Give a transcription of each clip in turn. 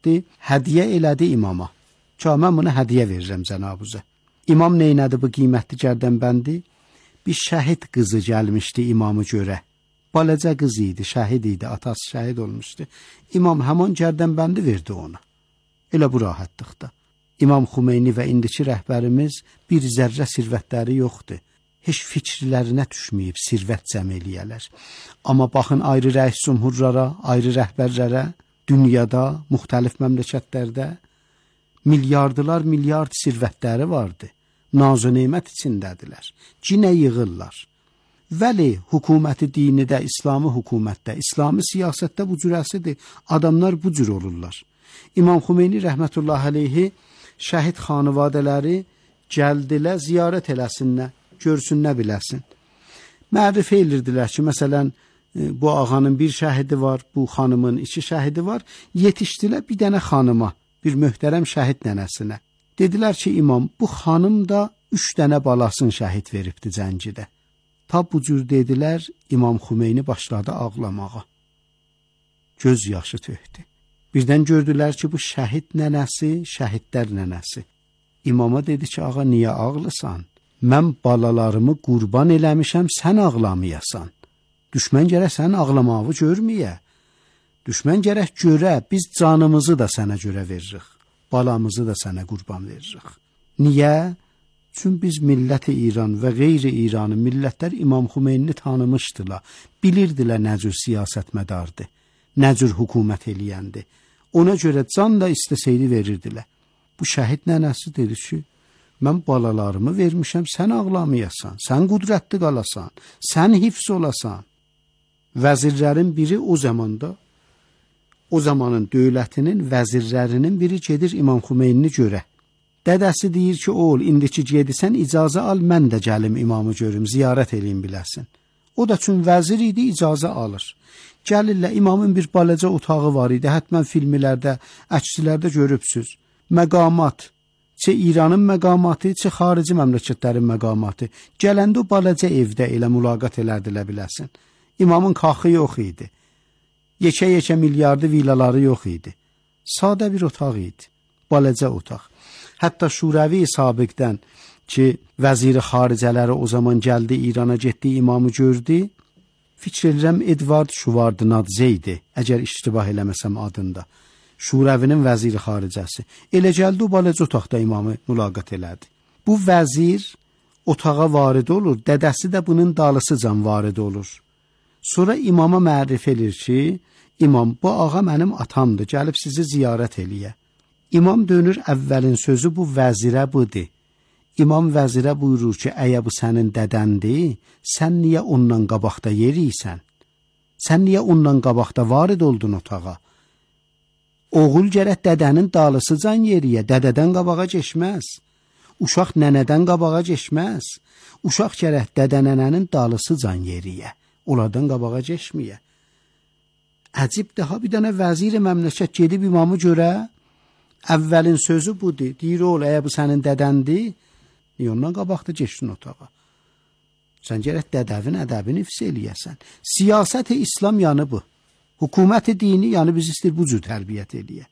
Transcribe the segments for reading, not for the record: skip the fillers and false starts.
getdi, hədiyyə elədi imama. Ki, mən bunu hədiyyə verirəm cənabınıza. İmam neynədi bu qiymətli gərdənbəndi? Bir şəhid qızı gəlmişdi imamı görə. Balaca qız idi, şəhid idi, atası şəhid olmuşdu. İmam həman gərdənbəndi verdi ona. Elə bu rahatlıqda. İmam Xumeyni və indiki rəhbərimiz bir zərrə sirvətləri yoxdur. Heç fikirlərinə düşməyib sirvət cəm eləyələr. Amma baxın ayrı rəis cümhurlara, ayrı rəhbərlərə, dünyada, müxtəlif məmləkətlərdə milyardılar milyard sirvətləri vardı. Naz-ı nemət içindədirlər. Cinə yığırlar. Vəli hökuməti dinidə, İslami hökumətdə, İslami siyasətdə bu cürəsidir. Adamlar bu cür olurlar. İmam Xumeyni rəhmətullahi aleyhi şəhid xanivadələri gəldilər, ziyarət eləsinlər, görsün nə biləsin. Mərifə edirdilər ki, məsələn, bu ağanın bir şəhidi var, bu xanımın 2 şəhidi var. Yetişdilər bir dənə xanıma, bir möhtərəm şəhid nənəsinə. Dedilər ki, imam, bu xanım da 3 dənə balasını şəhid veribdi Cəngidə. Ta bu cür dedilər, İmam Xumeyni başladı ağlamağa. Göz yaşı tökdü. Birdən gördülər ki, bu şəhid nənəsi, şəhidlər nənəsi. İmama dedi ki, ağa, niyə ağlısan? Mən balalarımı qurban eləmişəm, sən ağlamayasan. Düşmən gərək sənin ağlamağı görməyə. Düşmən gərək görə, biz canımızı da sənə görə veririk. Balamızı da sənə qurban veririk. Niyə? Çünki biz millət-i İran və qeyri-İranı millətlər İmam Xumeynini tanımışdılar. Bilirdilər nə cür siyasət mədardır, nə cür hökumət eləyəndir. Ona görə can da istəsəydi verirdilər. Bu şəhid nənəsi dedi ki, mən balalarımı vermişəm, sən ağlamayasan, sən qudrətli qalasan, sən hifz olasan. Vəzirlərin biri o zamanda, o zamanın dövlətinin vəzirlərinin biri gedir İmam Xumeynini görə. Dədəsi deyir ki, oğul, indiki gedisən icazə al, mən də gəlim imamı görüm, ziyarət eləyim biləsin. O da üçün vəzir idi, icazə alır. Gəlirlər, imamın bir balaca otağı var idi, hətmən filmlərdə, əkslərdə görübsüz. Məqamat, çə İranın məqamatı, çə xarici məmləkətlərin məqamatı. Gələndə o balaca evdə elə mülaqat elədilə biləsin. İmamın kaxı yox idi. Yekə-yekə milyardı villaları yox idi. Sadə bir otaq idi, balaca otaq. Hətta Şurəvi sabiqdən ki, vəziri xaricələri o zaman gəldi, İrana getdi, imamı gördü. Fikr edirəm, Edvard Şuvardnadze idi, əgər iştibah eləməsəm adında. Şurəvinin vəziri xaricəsi. Elə gəldi, o balaca otaqda imamı mülaqat elədi. Bu vəzir otağa varid olur, dədəsi də bunun dalısıcan varid olur. Sonra imama mərif edir ki, imam, bu ağa mənim atamdır, gəlib sizi ziyarət eləyə. İmam dönür, əvvəlin sözü bu vəzirə budur. İmam vəzirə buyurur ki, əgər bu sənin dədəndir, sən niyə ondan qabaqda yeriysən? Sən niyə ondan qabaqda varid oldun otağa? Oğul gərək dədənin dalısıcan yeriyə, dədədən qabağa geçməz. Uşaq nənədən qabağa geçməz. Uşaq gərək dədə-nənənin dalısıcan yeriyə, onlardan qabağa geçməyə. Əcib daha bir dənə vəzir məmləkət gedib imamı görə, əvvəlin sözü budur. Deyir, oğul, əgər bu sənin dədəndir, niyə ondan qabaqda geçdin otağa? Sən gərək dədəvin ədəbini hifz eləyəsən. Siyasət-i İslam yanı bu. Hökuməti dini yanı biz istəyir bu cür tərbiyyət eləyə.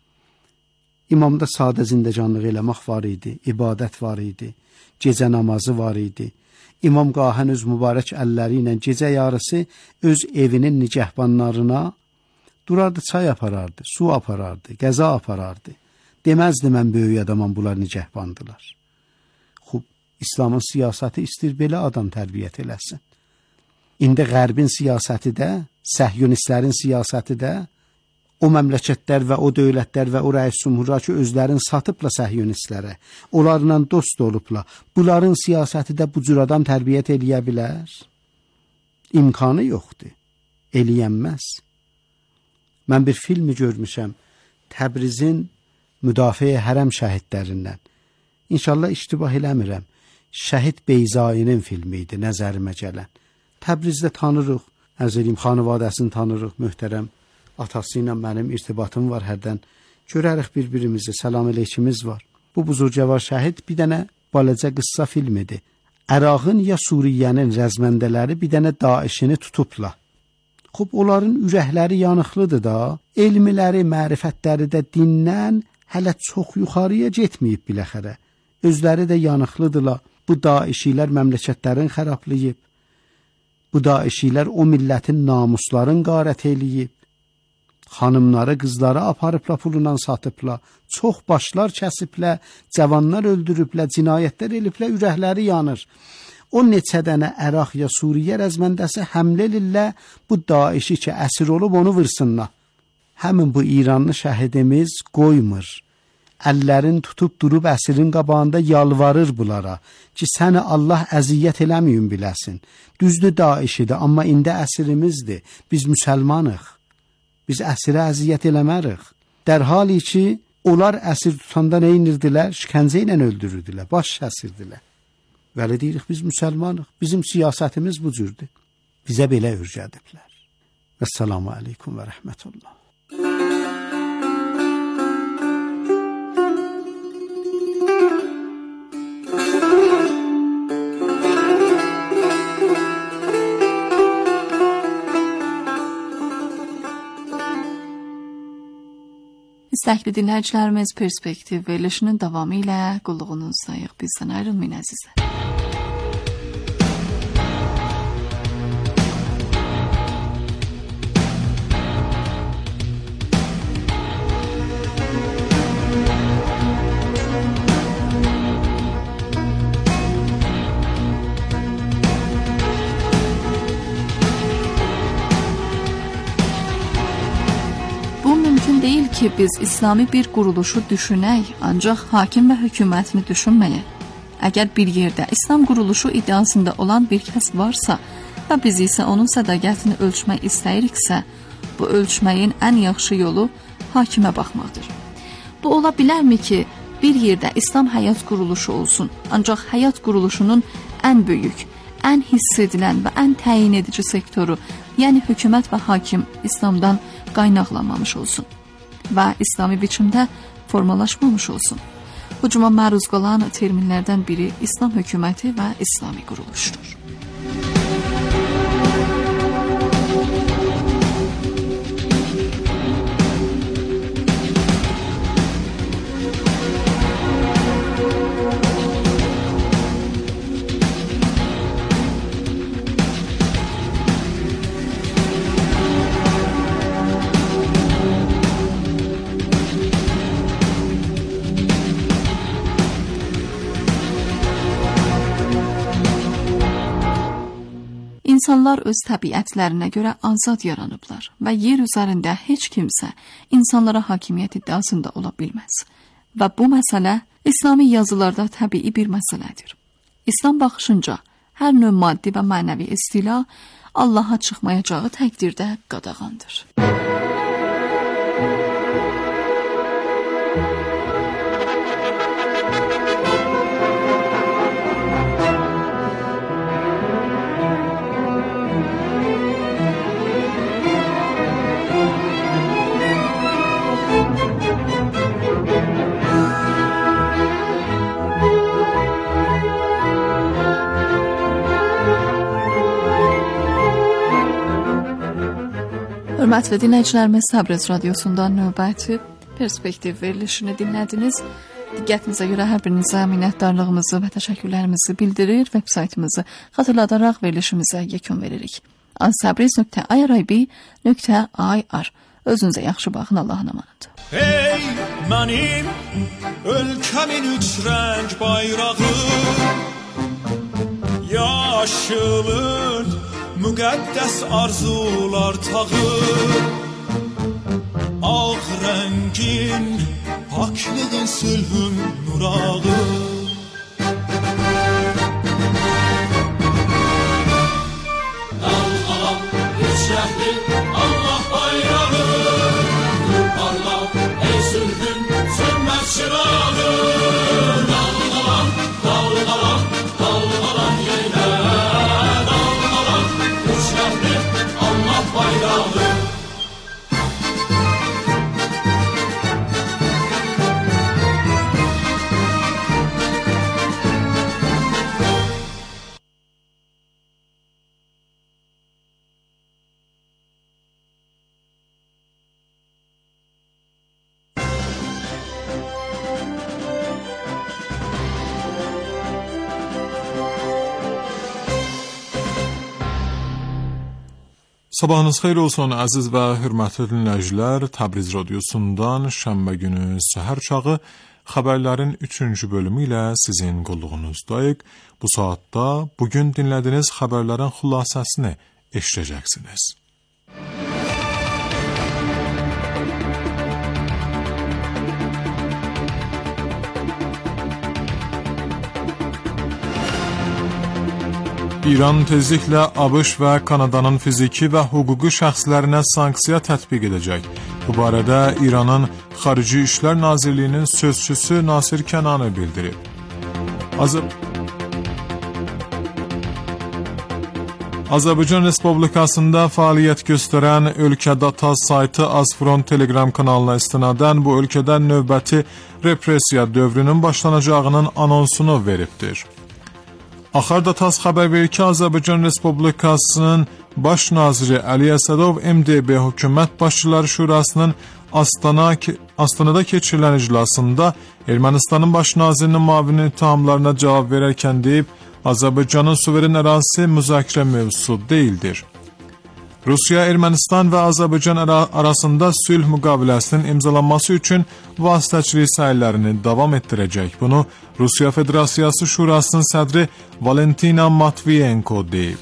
İmamda sadə zindəcanlıq eləmək var idi, ibadət var idi, gecə namazı var idi. İmam qahən öz mübarək əlləri ilə gecə yarısı öz evinin nicəhbanlarına durardı, çay aparardı, su aparardı, qəza aparardı. Deməzdi, mən böyük adamam, bunlar nicəhbandılar. Xub, İslamın siyasəti istəyir belə adam tərbiyyət eləsin. İndi qərbin siyasəti də, səhyonistlərin siyasəti də, o məmləkətlər və o dövlətlər və o rəis cümhurlar ki, özlərini satıbla səhyonistlərə, onlarla dost olubla, bunların siyasəti də bu cür adam tərbiyyət eləyə bilər? İmkanı yoxdur, eləyənməz. Mən bir filmi görmüşəm, Təbrizin müdafiə hərəm şəhidlərindən. İnşallah iştibah eləmirəm. Şəhid Beyzainin filmi idi, nəzərimə gələn. Təbrizdə tanırıq, əzirim xanivadəsini tanırıq, möhtərəm. Atası ilə mənim irtibatım var hərdən. Görərik bir-birimizi, salam aleykimiz var. Bu buzurcavar şəhid bir dənə balaca qıssa filmidir. Ərağın ya Suriyyənin rəzməndələri bir dənə Daişini tutubla. Xub, onların ürəkləri yanıqlıdır da, elmiləri, mərifətləri də dindən hələ çox yuxarıya getməyib biləxərə. Özləri də yanıqlıdırlar. Bu daişilər məmləkətlərin xərablayıb. Bu daişilər o millətin namusların qarət eləyib. Xanımları, qızları aparıbla pulundan satıbla, çox başlar kəsiblə, cavanlar öldürüblə, cinayətlər eliblə, ürəkləri yanır. O neçə dənə Əraq ya Suriyə rəzməndəsi həmlə elillə bu daişi ki, əsir olub onu vırsınlar. Həmin bu İranlı şəhidimiz qoymur. Əllərin tutub durubəsirin qabağında yalvarır bunlara ki, səni Allah əziyyət eləməyin biləsin. Düzdür daişidir, amma indiəsirimizdir. Biz müsəlmanıq. Biz əsirə əziyyət eləmərik. Dərhali ki, onlar əsir tutanda nə inirdilər? Şikəncə ilə öldürürdülər, baş kəsirdilər. Vəli deyirik, biz müsəlmanıq. Bizim siyasətimiz bu cürdür. Bizə belə öyrədiblər. Vəssalamu aleykum və rəhmətullah. İstəkli dinləyicilərimiz, Perspektiv verilişinin davamı ilə qulluğunuzdayıq. Bizdən ayrılmayın əzizlər. Deyil ki, biz İslami bir quruluşu düşünək, ancaq hakim və hökumətini düşünməyək. Əgər bir yerdə İslam quruluşu iddiasında olan bir kəs varsa və biz isə onun sədaqətini ölçmək istəyiriksə, bu ölçməyin ən yaxşı yolu hakimə baxmaqdır. Bu ola bilərmi ki, bir yerdə İslam həyat quruluşu olsun, ancaq həyat quruluşunun ən böyük, ən hiss edilən və ən təyin edici sektoru, yəni hökumət və hakim İslamdan qaynaqlanmamış olsun və İslami biçimdə formalaşmamış olsun. Hücuma məruz qalan terminlərdən biri İslam hökuməti və İslami quruluşdur. İnsanlar öz təbiətlərinə görə azad yaranıblar və yer üzərində heç kimsə insanlara hakimiyyət iddiasında ola bilməz. Və bu məsələ İslami yazılarda təbii bir məsələdir. İslam baxışınca hər növ maddi və mənəvi istila Allaha çıxmayacağı təqdirdə qadağandır. Hörmətli dinləyicilərimiz, Təbriz radiosundan növbəti Perspektiv verilişini dinlədiniz. Diqqətinizə görə hər birinizə minnətdarlığımızı və təşəkkürlərimizi bildirir, veb saytımızı xatırladaraq verilişimizə yekun veririk. aztabriz.irib.ir Özünüzə yaxşı baxın, Allahın amanıdır. Ey mənim ölkəmin üç rəng bayrağı, yaşılın müqəddəs arzular tağı, ağ rəngin paklığın sülhün nurağı. Dalğalan üç rəngli Allah bayrağı, nur parla ey sülhün sönməz çırağı. Dalğalan, dalğalan, dalğalan yenə, dalğalan üç rəngli Allah bayrağı. Sabahınız xeyir olsun əziz və hörmətli dinləyicilər. Təbriz radiosundan şənbə günü səhər çağı xəbərlərin 3-cü bölümü ilə sizin qulluğunuzdayıq. Bu saatda bugün dinlədiyiniz xəbərlərin xülasəsini eşidəcəksiniz. İran tezliklə ABŞ və Kanadanın fiziki və hüquqi şəxslərinə sanksiya tətbiq edəcək. Bu barədə İranın Xarici İşlər Nazirliyinin sözçüsü Nasir Kənani bildirib. Azərbaycan Respublikasında fəaliyyət göstərən Ölkə Dataz saytı Azfront Telegram kanalına istinadən bu ölkədə növbəti repressiya dövrünün başlanacağının anonsunu veribdir. Axar Dataz xəbər verir ki, Azərbaycan Respublikasının Baş naziri Əli Əsədov MDB Hökumət Başçıları Şurasının Astanada keçirilən iclasında Ermənistanın baş nazirinin müavini ittihamlarına cavab verərkən deyib, Azərbaycanın suveren ərazisi müzakirə mövzusu deyildir. Rusiya, Ermənistan və Azərbaycan arasında sülh müqaviləsinin imzalanması üçün vasitəçilik səylərini davam etdirəcək. Bunu Rusiya Federasiyası Şurasının sədri Valentina Matviyenko deyib.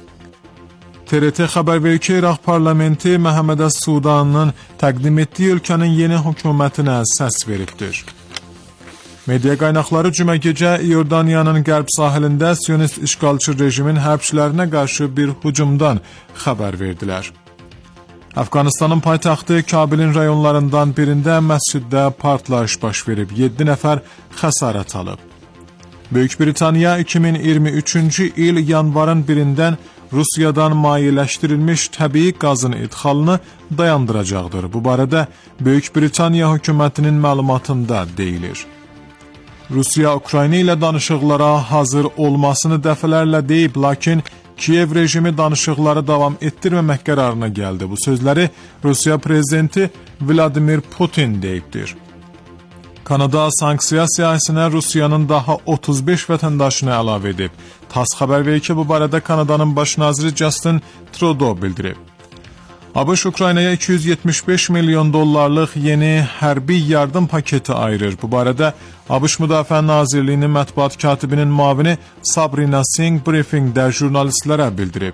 TRT xəbər verir ki, İraq parlamenti Məhəmməd Əs-Sudanın təqdim etdiyi ölkənin yeni hökumətinə səs veribdir. Media qaynaqları cümə gecə İordaniyanın qərb sahilində Siyonist işğalçı rejimin hərbçilərinə qarşı bir hücumdan xəbər verdilər. Əfqanistanın paytaxtı Kabilin rayonlarından birində məsciddə partlayış baş verib, 7 nəfər xəsarət alıb. Böyük Britaniya 2023-cü il yanvarın 1-dən Rusiyadan mayeləşdirilmiş təbii qazın idxalını dayandıracaqdır. Bu barədə Böyük Britaniya hökumətinin məlumatında deyilir. Rusiya Ukrayna ilə danışıqlara hazır olmasını dəfələrlə deyib, lakin Kiyev rejimi danışıqları davam etdirməmək qərarına gəldi. Bu sözləri Rusiya prezidenti Vladimir Putin deyibdir. Kanada sanksiya siyahısına Rusiyanın daha 35 vətəndaşını əlavə edib. TASS xəbər verir ki, bu barədə Kanadanın baş naziri Justin Trudeau bildirib. ABŞ Ukraynaya 275 milyon dollarlıq yeni hərbi yardım paketi ayırır. Bu barədə ABŞ Müdafiə Nazirliyinin mətbuat katibinin müavini Sabrina Singh briefingdə jurnalistlərə bildirib.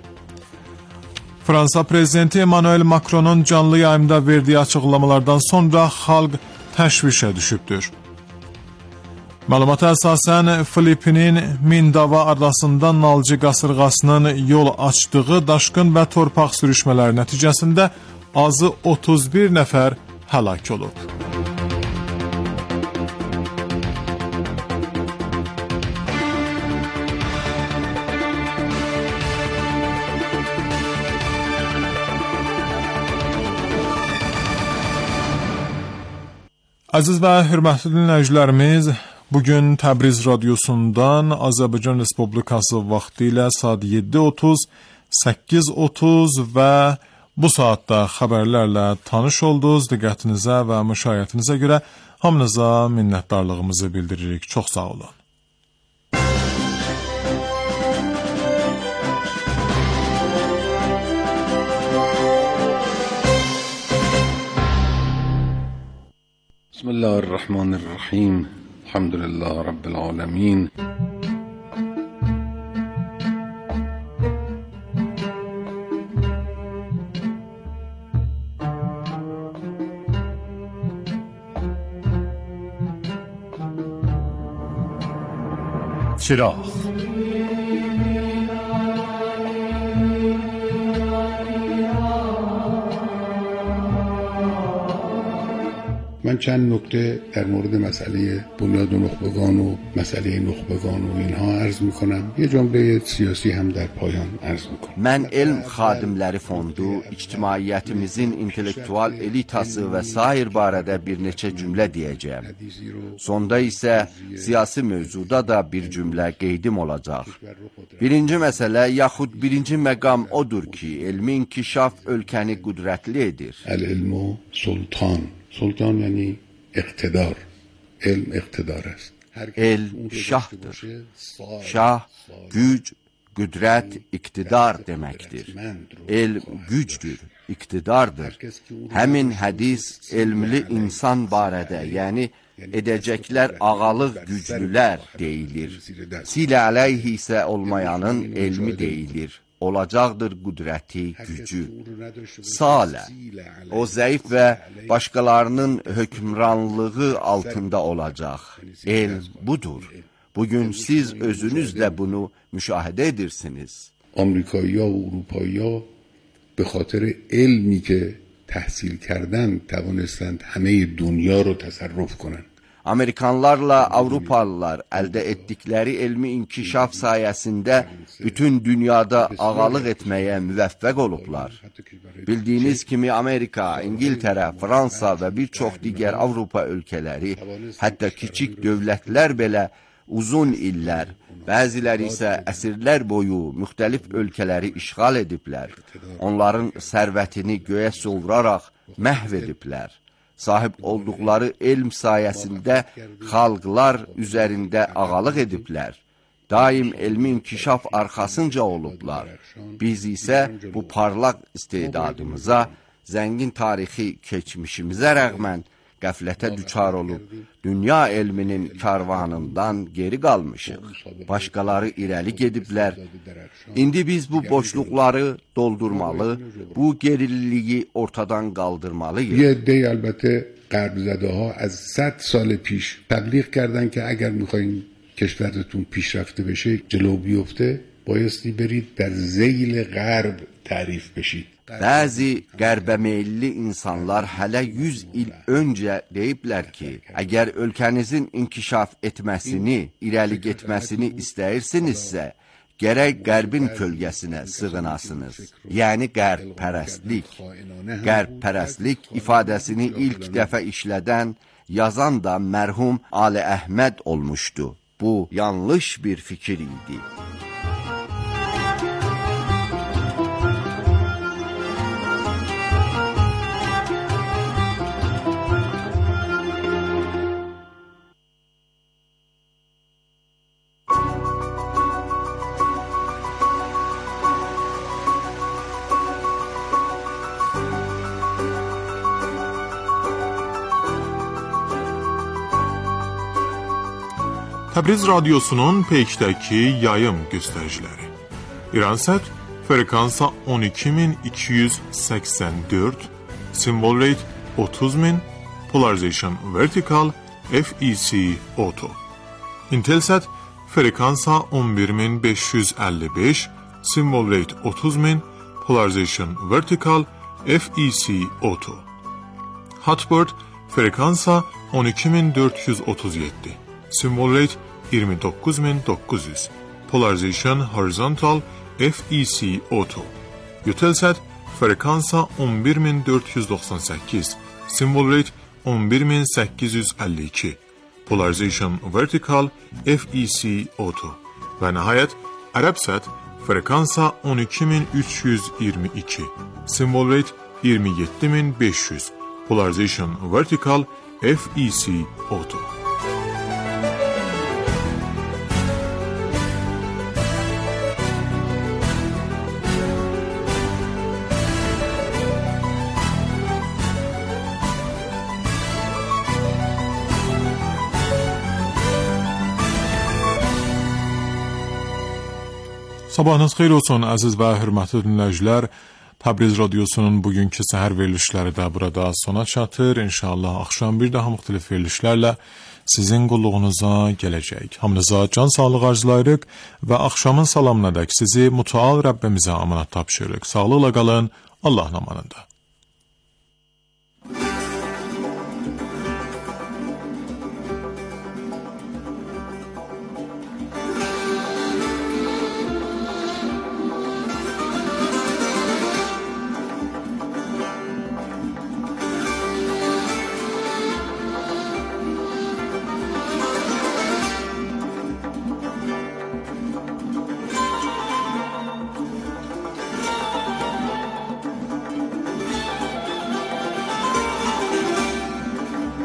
Fransa prezidenti Emmanuel Macron'un canlı yayımda verdiyi açıqlamalardan sonra xalq təşvişə düşübdür. Məlumata əsasən Filippinin Mindava adasında nalcı qasırğasının yol açdığı daşqın və torpaq sürüşmələri nəticəsində azı 31 nəfər həlak olub. Əziz və hörmətli dinləyicilərimiz, bugün Təbriz radiosundan Azərbaycan Respublikası vaxtı ilə saat 7:30, 8:30 və bu saatda xəbərlərlə tanış oldunuz. Diqqətinizə və müşahiyyətinizə görə hamınıza minnətdarlığımızı bildiririk. Çox sağ olun. Bismillahirrahmanirrahim. Elhamdülillah Rabbil alemin. چراغ من چند نکته در مورد مسئله بنیاد نخبگان و مسئله نخبگان و اینها عرض میکنم. یه جمله siyasi هم در پایان عرض میکنم. Mən elm xadimləri fondu, ictimaiyyətimizin intellektual elitası və sair barədə bir neçə cümlə deyəcəyim. Sonda isə siyasi mövzuda da bir cümlə qeydim olacaq. Birinci məsələ, yaxud birinci məqam odur ki, elmi inkişaf ölkəni qüdrətli edir. El-ilmu sultan. Sultan yani iktidar. Elm iktidar است. El şahdır. Şah güc, Qüdrət iqtidar deməkdir. Elm gücdür, iqtidardır. Həmin hədis elmli insan barədə, yəni edəcəklər ağalıq güclülər deyilir. Silə əleyhi isə olmayanın elmi deyilir. Olacaqdır qüdrəti, gücü. Salə, o zəif və başqalarının hökmranlığı altında olacaq. Elm budur. Bugün siz özünüz də bunu müşahidə edirsiniz. آمریکایی‌ها و اروپایی‌ها به خاطر علمی که تحصیل کردن توانستند همه دنیا رو تصرف کنند. Amerikanlarla Avrupalılar əldə etdikləri elmi inkişaf sayəsində bütün dünyada ağalıq etməyə müvəffəq olublar. Bildiyiniz kimi Amerika, İngiltərə, Fransa və bir çox digər Avropa ölkələri, hətta kiçik dövlətlər belə uzun illər, bəziləri isə əsrlər boyu müxtəlif ölkələri işğal ediblər. Onların sərvətini göyə sovuraraq məhv ediblər. Sahib olduqları elm sayəsində xalqlar üzərində ağalıq ediblər. Daim elmi inkişaf arxasınca olublar. Biz isə bu parlaq istedadımıza, zəngin tarixi keçmişimizə rəğmən qəflətə düçar olub, dünya elminin karvanından geri qalmışıq. Başqaları irəli gediblər. İndi biz bu boşluqları doldurmalı, bu gerililiyi ortadan qaldırmalıyıq. یه عده البته غرب زده ها از 100 سال پیش تبلیغ کردن که اگر میخواین کشورتون پیشرفته بشه، جلو بیفته، بایستی برید در ذیل غرب تعریف بشید. Bəzi qərbə meyilli insanlar hələ 100 il öncə deyiblər ki, əgər ölkənizin inkişaf etməsini, irəli getməsini istəyirsinizsə, gərək qərbin kölgəsinə sığınasınız. Yəni qərbpərəstlik. Qərbpərəstlik ifadəsini ilk dəfə işlədən, yazan da mərhum Ali Əhməd olmuşdu. Bu yanlış bir fikir idi. Təbriz radiosunun peykdəki yayım göstəriciləri. İransət frekansa 12284, symbol rate 30000, polarization vertical, FEC auto. Intelsat frekansa 11555, symbol rate 30000, polarization vertical, FEC auto. Hotbird frekansa 12437, symbol rate 29900, polarization horizontal, FEC auto. Eutelsat frekansa 11498, symbol rate 11852, polarization vertical, FEC auto. Və nəhayət Arabsat frekansa 12322, symbol rate 27500, polarization vertical, FEC auto. Sabahınız xeyir olsun əziz və hörmətli dinləyicilər. Təbriz radiosunun bugünkü səhər verilişləri də burada sona çatır. İnşallah axşam bir daha müxtəlif verilişlərlə sizin qulluğunuza gələcək. Hamınıza can sağlığı arzulayırıq və axşamın salamına dək sizi mütəal Rəbbimizə əmanət tapşırırıq. Sağlıqla qalın, Allahın amanında.